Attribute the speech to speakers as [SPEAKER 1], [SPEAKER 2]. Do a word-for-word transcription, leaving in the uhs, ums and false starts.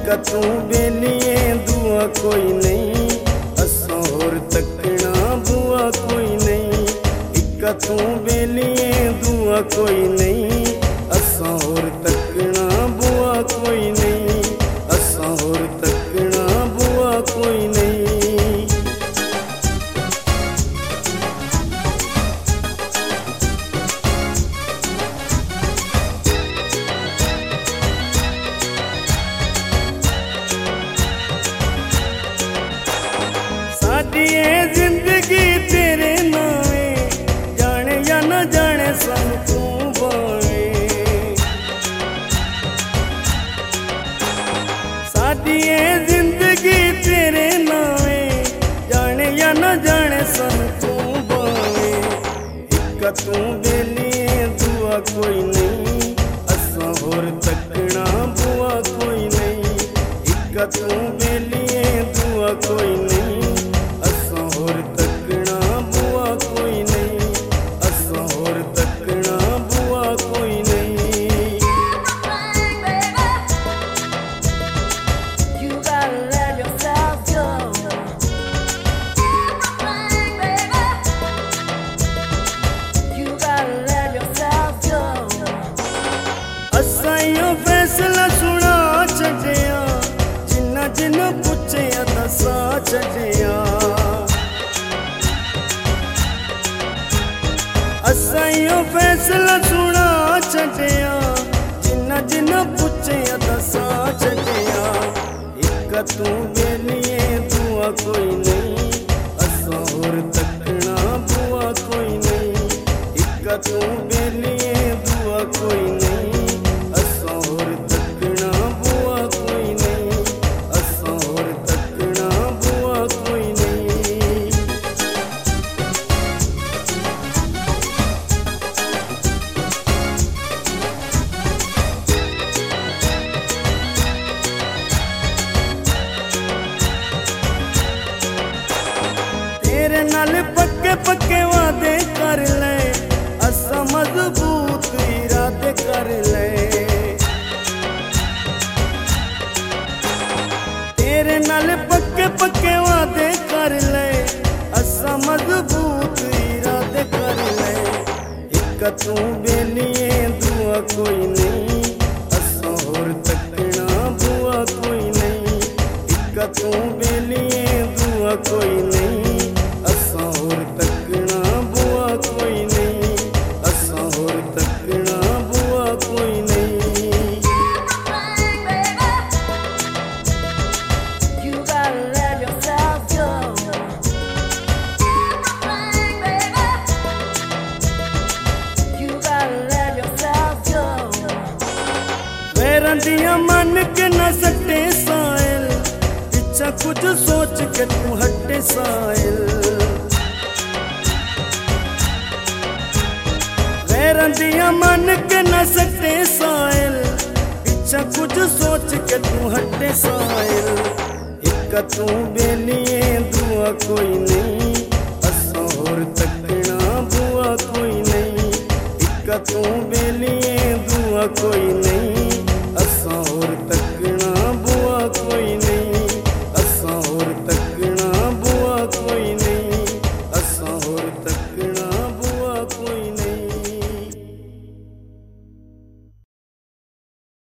[SPEAKER 1] इक्का तू बेलिए दुआ कोई नहीं, असां होर तकना बुआ कोई नहीं। इक्का तू बेलिए दुआ कोई नहीं, असां होर तकना बुआ कोई नहीं, असां होर तकना बुआ कोई नहीं। साडी जिंदगी तेरे नाए, जाने या न जाने सन तू बाए। साडी जिंदगी तेरे नाए, जाने या न जाने सन तू बाए। इक्का तू बेलिए दुआ कोई नहीं, असां होर तकना बुआ कोई नहीं। इक्का तू बेलिए दुआ कोई नहीं, असां होर तकना बुआ कोई नहीं, असां होर तकना बुआ कोई नहीं।
[SPEAKER 2] You gotta let yourself go. You gotta let yourself go.
[SPEAKER 1] असां यो फैसला सुना छड्डिया, जिन्ना जिन्ना पुछया दसा छड्डिया। असां यो फैसला सुना छड्डिया, जिन्ना जिन्ना पुछया दसा छड्डिया। इक्का तू बेलिए दुआ कोई नहीं, असां होर तकना बुआ कोई नहीं। इक्का तू बेलिए दुआ कोई नहीं, असां होर तकना बुआ कोई नहीं, असां होर तकना बुआ कोई नहीं। तेरे नाल पक्के पक्के वादे कर ले, असां मजबूत इरादे कर ले। तेरे नाल पक्के पक्के वादे कर ले, असां मजबूत इरादे कर ले। इक्का तू बेलिए दुआ कोई नहीं, असां होर तकना बुआ कोई नहीं। इक्का तू बेलिए दुआ कोई नहीं, असां होर तकना बुआ कोई नहीं, असां होर तकना बुआ कोई नहीं।
[SPEAKER 2] You gotta let yourself go. You gotta let yourself go.
[SPEAKER 1] वैरां दियां मन के न सटे साइल, पिछा कुछ सोच के तू हटे साइल। वैरां दियां मन के न सटे साइल, पिछा कुछ सोच के तू हटे साइल। इक्का तू बेलिए दुआ कोई नहीं, असां होर तकना बुआ कोई नहीं। इक्का तू बेलिए दुआ कोई नहीं, असां होर